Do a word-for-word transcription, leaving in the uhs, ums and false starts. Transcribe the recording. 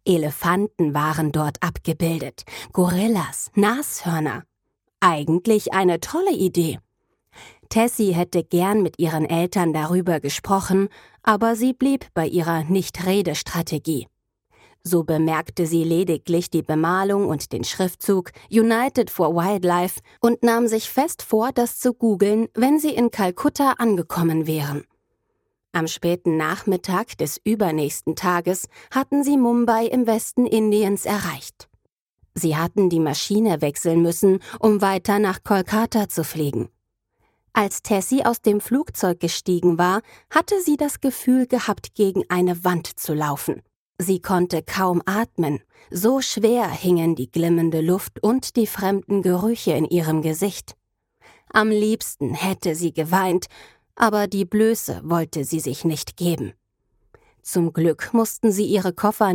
Elefanten waren dort abgebildet, Gorillas, Nashörner. Eigentlich eine tolle Idee. Tessie hätte gern mit ihren Eltern darüber gesprochen, aber sie blieb bei ihrer Nicht-Rede-Strategie. So bemerkte sie lediglich die Bemalung und den Schriftzug United for Wildlife und nahm sich fest vor, das zu googeln, wenn sie in Kalkutta angekommen wären. Am späten Nachmittag des übernächsten Tages hatten sie Mumbai im Westen Indiens erreicht. Sie hatten die Maschine wechseln müssen, um weiter nach Kolkata zu fliegen. Als Tessie aus dem Flugzeug gestiegen war, hatte sie das Gefühl gehabt, gegen eine Wand zu laufen. Sie konnte kaum atmen, so schwer hingen die glimmende Luft und die fremden Gerüche in ihrem Gesicht. Am liebsten hätte sie geweint, aber die Blöße wollte sie sich nicht geben. Zum Glück mussten sie ihre Koffer